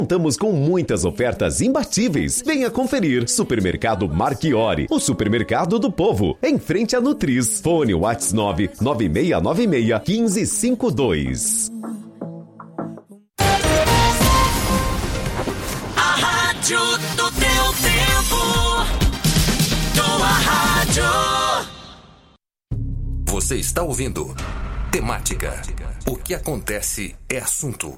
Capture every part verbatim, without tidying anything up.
Contamos com muitas ofertas imbatíveis. Venha conferir. Supermercado Marchiori, o supermercado do povo, em frente a Nutris. Fone WhatsApp nove nove seis nove seis um cinco cinco dois. A rádio do teu tempo. Tua rádio. Você está ouvindo Temática. O que acontece é assunto.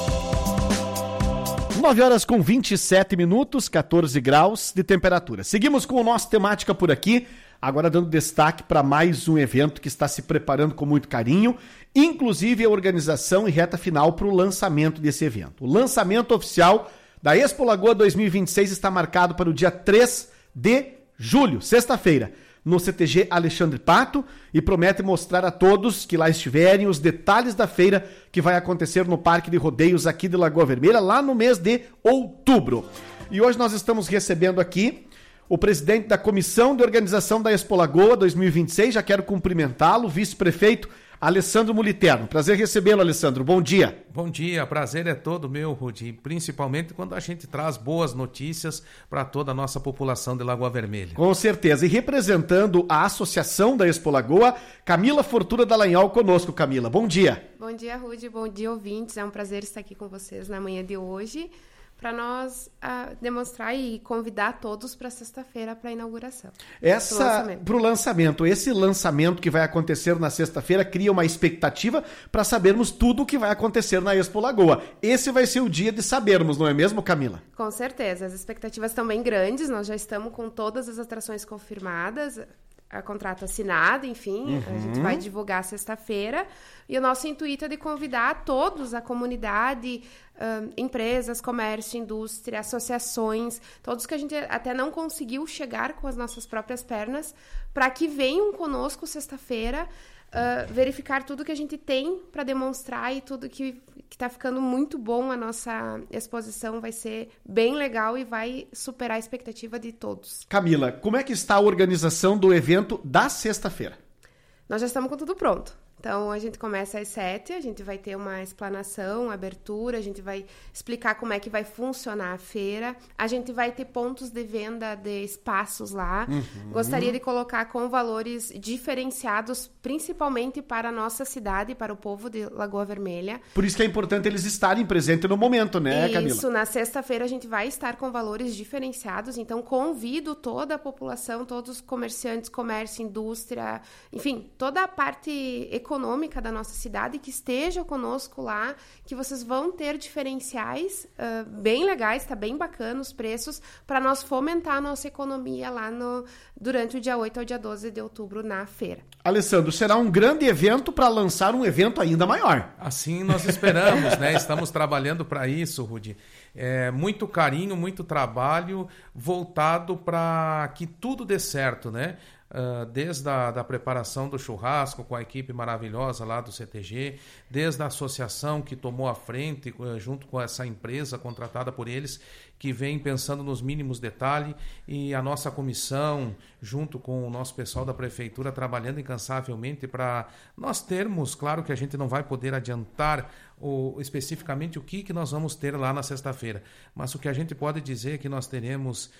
nove horas com vinte e sete minutos, catorze graus de temperatura. Seguimos com o nosso Temática por aqui, agora dando destaque para mais um evento que está se preparando com muito carinho, inclusive a organização e reta final para o lançamento desse evento. O lançamento oficial da Expo Lagoa dois mil e vinte e seis está marcado para o dia três de julho, sexta-feira, no C T G Alexandre Pato, e promete mostrar a todos que lá estiverem os detalhes da feira que vai acontecer no Parque de Rodeios aqui de Lagoa Vermelha, lá no mês de outubro. E hoje nós estamos recebendo aqui o presidente da Comissão de Organização da Expo Lagoa dois mil e vinte e seis, já quero cumprimentá-lo, o vice-prefeito Alessandro Muliterno. Prazer recebê-lo, Alessandro. Bom dia. Bom dia, prazer é todo meu, Rudi, principalmente quando a gente traz boas notícias para toda a nossa população de Lagoa Vermelha. Com certeza. E representando a Associação da Expo Lagoa, Camila Fortuna Dallagnol conosco. Camila, bom dia. Bom dia, Rudi. Bom dia, ouvintes. É um prazer estar aqui com vocês na manhã de hoje, para nós uh, demonstrar e convidar todos para sexta-feira para a inauguração. Essa para o lançamento. Esse lançamento que vai acontecer na sexta-feira cria uma expectativa para sabermos tudo o que vai acontecer na Expo Lagoa. Esse vai ser o dia de sabermos, não é mesmo, Camila? Com certeza. As expectativas estão bem grandes. Nós já estamos com todas as atrações confirmadas, a contrato assinado, enfim, uhum. A gente vai divulgar sexta-feira. E o nosso intuito é de convidar todos, a comunidade, uh, empresas, comércio, indústria, associações, todos que a gente até não conseguiu chegar com as nossas próprias pernas, para que venham conosco sexta-feira, uh, verificar tudo que a gente tem para demonstrar e tudo que está ficando muito bom. A nossa exposição vai ser bem legal e vai superar a expectativa de todos. Camila, como é que está a organização do evento da sexta-feira? Nós já estamos com tudo pronto. Então, a gente começa às sete, a gente vai ter uma explanação, abertura, a gente vai explicar como é que vai funcionar a feira, a gente vai ter pontos de venda de espaços lá. Uhum. Gostaria de colocar com valores diferenciados, principalmente para a nossa cidade, para o povo de Lagoa Vermelha. Por isso que é importante eles estarem presentes no momento, né, isso, Camila? Isso, na sexta-feira a gente vai estar com valores diferenciados, então convido toda a população, todos os comerciantes, comércio, indústria, enfim, toda a parte econômica econômica da nossa cidade, que esteja conosco lá, que vocês vão ter diferenciais uh, bem legais, tá bem bacana os preços, para nós fomentar a nossa economia lá no, durante o dia oito ao dia doze de outubro na feira. Alessandro, será um grande evento para lançar um evento ainda maior. Assim nós esperamos, né? Estamos trabalhando para isso, Rudi. É, muito carinho, muito trabalho voltado para que tudo dê certo, né? Uh, desde a da preparação do churrasco com a equipe maravilhosa lá do C T G, desde a associação que tomou a frente uh, junto com essa empresa contratada por eles, que vem pensando nos mínimos detalhes, e a nossa comissão, junto com o nosso pessoal da prefeitura, trabalhando incansavelmente para nós termos, claro que a gente não vai poder adiantar o, especificamente o que, que nós vamos ter lá na sexta-feira, mas o que a gente pode dizer é que nós teremos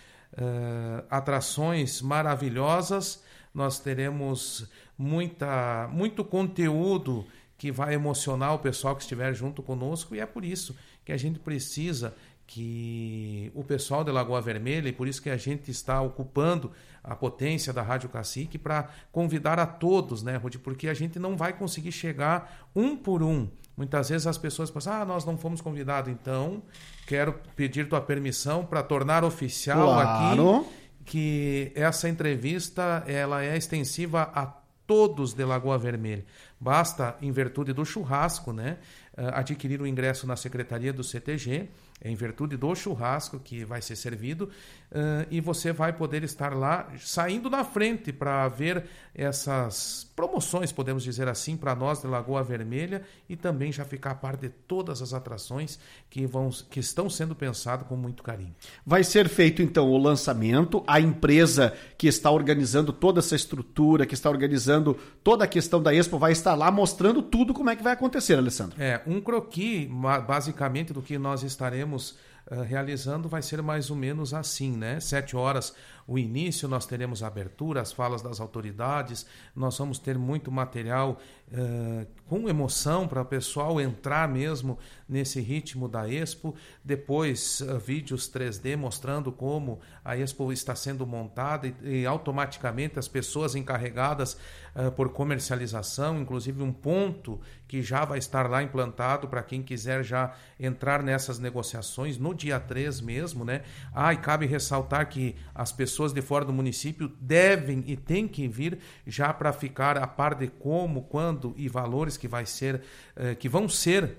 Uh, atrações maravilhosas, nós teremos muita, muito conteúdo que vai emocionar o pessoal que estiver junto conosco, e é por isso que a gente precisa que o pessoal de Lagoa Vermelha, e por isso que a gente está ocupando a potência da Rádio Cacique para convidar a todos, né, Rudy? Porque a gente não vai conseguir chegar um por um. Muitas vezes as pessoas pensam, ah, nós não fomos convidados, então quero pedir tua permissão para tornar oficial claro. aqui que essa entrevista ela é extensiva a todos de Lagoa Vermelha. Basta, em virtude do churrasco, né, adquirir o ingresso na secretaria do C T G, em virtude do churrasco que vai ser servido, uh, e você vai poder estar lá saindo na frente para ver essas promoções, podemos dizer assim, para nós de Lagoa Vermelha, e também já ficar a par de todas as atrações que, vão, que estão sendo pensadas com muito carinho. Vai ser feito então o lançamento, a empresa que está organizando toda essa estrutura, que está organizando toda a questão da Expo, vai estar lá mostrando tudo como é que vai acontecer, Alessandro. É, um croquis, basicamente, do que nós estaremos uh, realizando, vai ser mais ou menos assim, né? Sete horas o início, nós teremos a abertura, as falas das autoridades, nós vamos ter muito material uh, com emoção para o pessoal entrar mesmo nesse ritmo da Expo, depois uh, vídeos três D mostrando como a Expo está sendo montada e, e automaticamente as pessoas encarregadas uh, por comercialização, inclusive um ponto que já vai estar lá implantado para quem quiser já entrar nessas negociações no dia três mesmo, né? Ah, e cabe ressaltar que as pessoas de fora do município devem e têm que vir já para ficar a par de como, quando e valores que vai ser, eh, que vão ser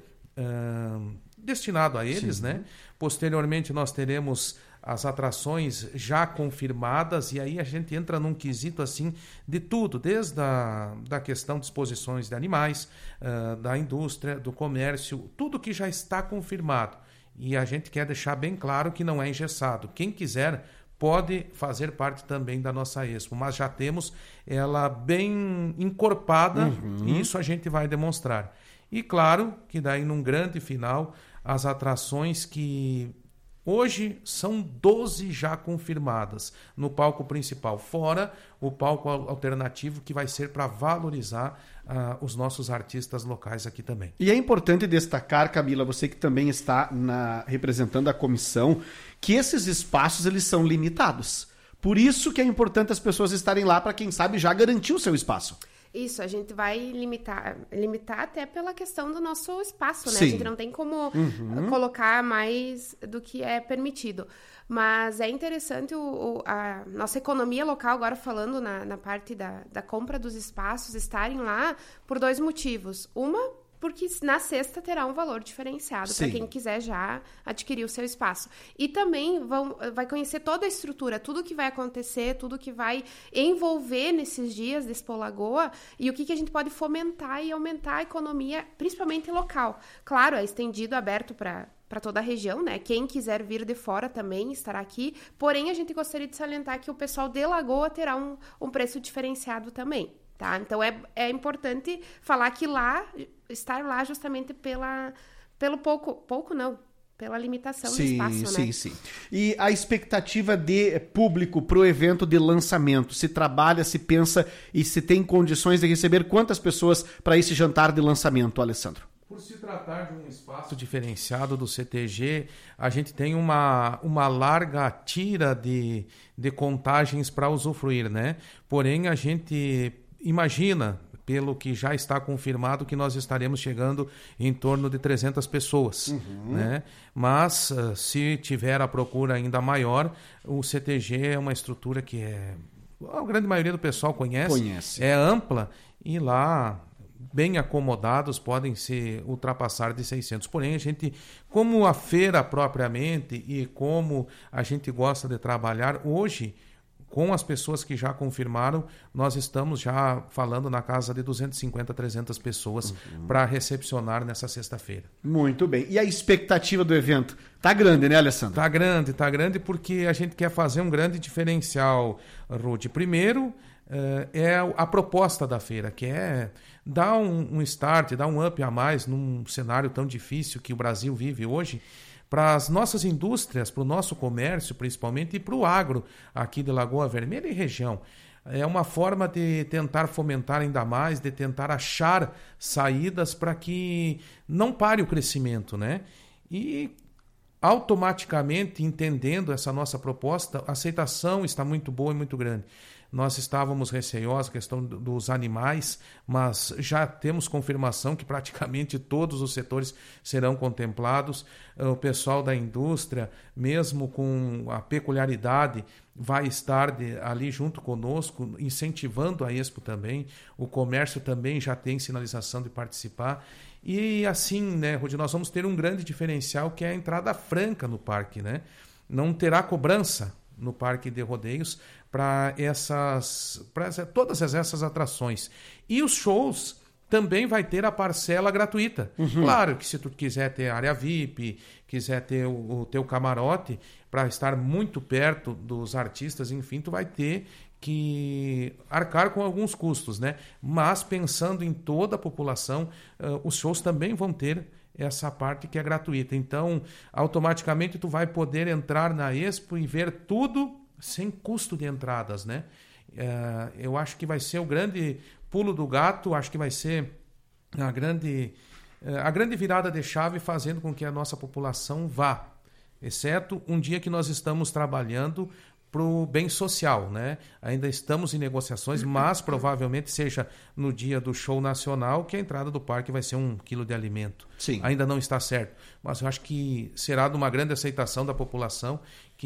eh, destinado a eles, Sim. né? Posteriormente nós teremos as atrações já confirmadas e aí a gente entra num quesito assim de tudo, desde a da questão de exposições de animais, uh, da indústria, do comércio, tudo que já está confirmado. E a gente quer deixar bem claro que não é engessado. Quem quiser pode fazer parte também da nossa Expo, mas já temos ela bem encorpada uhum. e isso a gente vai demonstrar. E claro que daí num grande final as atrações que hoje são doze já confirmadas no palco principal, fora o palco alternativo que vai ser para valorizar uh, os nossos artistas locais aqui também. E é importante destacar, Camila, você que também está na, representando a comissão, que esses espaços eles são limitados. Por isso que é importante as pessoas estarem lá para, quem sabe, já garantir o seu espaço. Isso, a gente vai limitar, limitar até pela questão do nosso espaço, né? Sim. A gente não tem como uhum. colocar mais do que é permitido. Mas é interessante o, o, a nossa economia local, agora falando na, na parte da, da compra dos espaços, estarem lá por dois motivos. Uma, porque na sexta terá um valor diferenciado para quem quiser já adquirir o seu espaço. E também vão, vai conhecer toda a estrutura, tudo que vai acontecer, tudo que vai envolver nesses dias de Expo Lagoa e o que, que a gente pode fomentar e aumentar a economia, principalmente local. Claro, é estendido, aberto para para toda a região, né? Quem quiser vir de fora também estará aqui. Porém, a gente gostaria de salientar que o pessoal de Lagoa terá um, um preço diferenciado também, tá? Então, é, é importante falar que lá, estar lá justamente pela, pelo pouco, pouco não, pela limitação sim, do espaço, né? Sim, sim, sim. E a expectativa de público para o evento de lançamento? Se trabalha, se pensa e se tem condições de receber quantas pessoas para esse jantar de lançamento, Alessandro? Por se tratar de um espaço diferenciado do C T G, a gente tem uma, uma larga tira de, de contagens para usufruir, né? Porém, a gente imagina, pelo que já está confirmado, que nós estaremos chegando em torno de trezentas pessoas, uhum. né? Mas, se tiver a procura ainda maior, o C T G é uma estrutura que é, a grande maioria do pessoal conhece, conhece. É ampla e lá, bem acomodados, podem se ultrapassar de seiscentos. Porém, a gente, como a feira propriamente e como a gente gosta de trabalhar hoje, com as pessoas que já confirmaram, nós estamos já falando na casa de duzentas e cinquenta, trezentas pessoas uhum. para recepcionar nessa sexta-feira. Muito bem. E a expectativa do evento? Tá grande, né, Alessandro? Tá grande, tá grande porque a gente quer fazer um grande diferencial, Rude. Primeiro, é a proposta da feira, que é dar um, um start, dar um up a mais num cenário tão difícil que o Brasil vive hoje, para as nossas indústrias, para o nosso comércio principalmente e para o agro aqui de Lagoa Vermelha e região. É uma forma de tentar fomentar ainda mais, de tentar achar saídas para que não pare o crescimento, né? E automaticamente, entendendo essa nossa proposta, a aceitação está muito boa e muito grande. Nós estávamos receosos com a questão dos animais, mas já temos confirmação que praticamente todos os setores serão contemplados. O pessoal da indústria, mesmo com a peculiaridade, vai estar de, ali junto conosco, incentivando a Expo também. O comércio também já tem sinalização de participar. E assim, né, Rudy, nós vamos ter um grande diferencial que é a entrada franca no parque, né? Não terá cobrança no Parque de Rodeios para essas, para todas essas atrações. E os shows também vai ter a parcela gratuita. Uhum. Claro que se tu quiser ter área V I P, quiser ter o, o teu camarote para estar muito perto dos artistas, enfim, tu vai ter que arcar com alguns custos, né? Mas pensando em toda a população, uh, os shows também vão ter essa parte que é gratuita. Então, automaticamente tu vai poder entrar na Expo e ver tudo sem custo de entradas, né? Uh, eu acho que vai ser o grande pulo do gato, acho que vai ser a grande, uh, a grande virada de chave, fazendo com que a nossa população vá, exceto um dia que nós estamos trabalhando para o bem social, né? Ainda estamos em negociações, mas provavelmente seja no dia do show nacional que a entrada do parque vai ser um quilo de alimento. Sim. Ainda não está certo, mas eu acho que será de uma grande aceitação da população,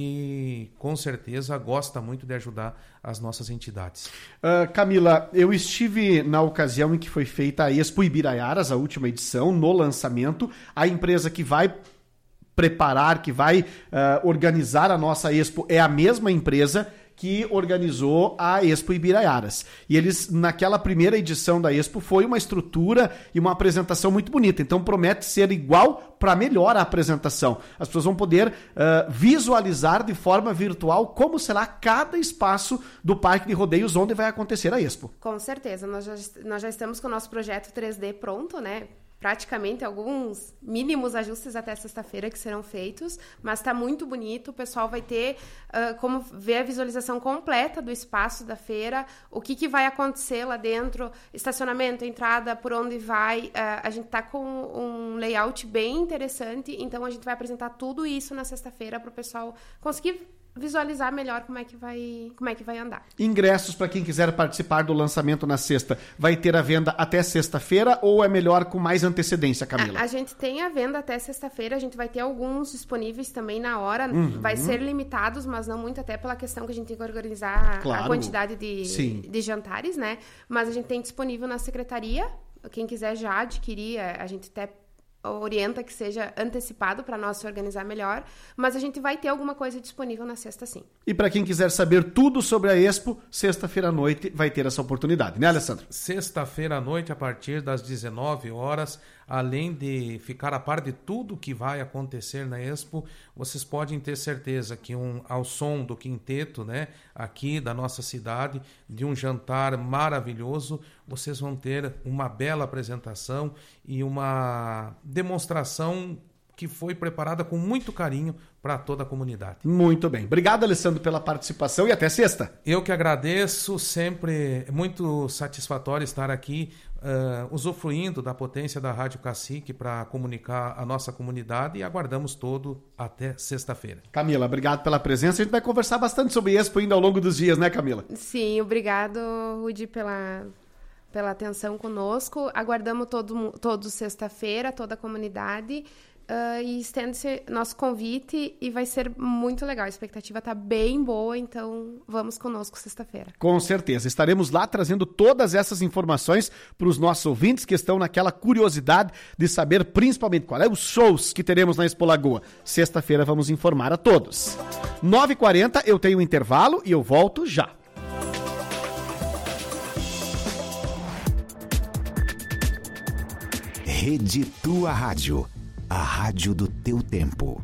que com certeza gosta muito de ajudar as nossas entidades. Uh, Camila, eu estive na ocasião em que foi feita a Expo Ibiraiaras, a última edição, no lançamento. A empresa que vai preparar, que vai uh, organizar a nossa Expo é a mesma empresa que organizou a Expo Ibiraiaras. E eles, naquela primeira edição da Expo, foi uma estrutura e uma apresentação muito bonita. Então promete ser igual para melhor a apresentação. As pessoas vão poder uh, visualizar de forma virtual como será cada espaço do Parque de Rodeios onde vai acontecer a Expo. Com certeza. Nós já, nós já estamos com o nosso projeto três D pronto, né? Praticamente alguns mínimos ajustes até sexta-feira que serão feitos, mas está muito bonito. O pessoal vai ter uh, como ver a visualização completa do espaço da feira, o que, que vai acontecer lá dentro, estacionamento, entrada, por onde vai. Uh, a gente está com um layout bem interessante, então a gente vai apresentar tudo isso na sexta-feira para o pessoal conseguir visualizar melhor como é que vai, como é que vai andar. Ingressos para quem quiser participar do lançamento na sexta, vai ter a venda até sexta-feira ou é melhor com mais antecedência, Camila? A, a gente tem a venda até sexta-feira, a gente vai ter alguns disponíveis também na hora, uhum. Vai ser limitados, mas não muito, até pela questão que a gente tem que organizar claro. A quantidade de, de jantares, né? Mas a gente tem disponível na secretaria, quem quiser já adquirir, a gente até orienta que seja antecipado para nós se organizar melhor, mas a gente vai ter alguma coisa disponível na sexta, sim. E para quem quiser saber tudo sobre a Expo, sexta-feira à noite vai ter essa oportunidade, né, Alessandro? Sexta-feira à noite, a partir das dezenove horas, além de ficar a par de tudo que vai acontecer na Expo, vocês podem ter certeza que um, ao som do quinteto, né, aqui da nossa cidade, de um jantar maravilhoso, vocês vão ter uma bela apresentação e uma demonstração que foi preparada com muito carinho para toda a comunidade. Muito bem. Obrigado, Alessandro, pela participação e até sexta. Eu que agradeço, sempre é muito satisfatório estar aqui uh, usufruindo da potência da Rádio Cacique para comunicar a nossa comunidade e aguardamos todo até sexta-feira. Camila, obrigado pela presença. A gente vai conversar bastante sobre Expo ainda ao longo dos dias, né, Camila? Sim, obrigado, Rudi, pela... pela atenção conosco. Aguardamos todo, todo sexta-feira, toda a comunidade, uh, e estende-se nosso convite e vai ser muito legal. A expectativa está bem boa, então vamos conosco sexta-feira. Com certeza. Estaremos lá trazendo todas essas informações para os nossos ouvintes que estão naquela curiosidade de saber principalmente qual é os shows que teremos na Expo Lagoa. Sexta-feira vamos informar a todos. nove e quarenta, eu tenho um intervalo e eu volto já. Rede Tua Rádio, a rádio do teu tempo.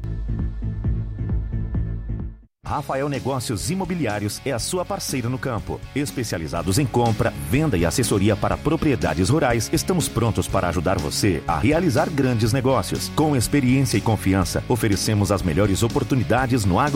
Rafael Negócios Imobiliários é a sua parceira no campo. Especializados em compra, venda e assessoria para propriedades rurais, estamos prontos para ajudar você a realizar grandes negócios. Com experiência e confiança, oferecemos as melhores oportunidades no agro